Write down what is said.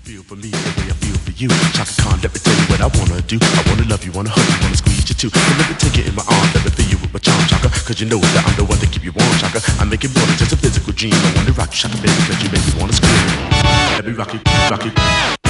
feel for me the way I feel for you. Chaka Khan, let me tell you what I wanna do. I wanna love you, wanna hug you, wanna squeeze you too. And let me take you in my arms, let me feel you with my charm, Chaka. Cause you know that I'm the one to keep you warm, Chaka. I make it more than just a physical dream. I wanna rock you, Chaka, baby, cause you make me wanna scream. Let me rock you, rock you.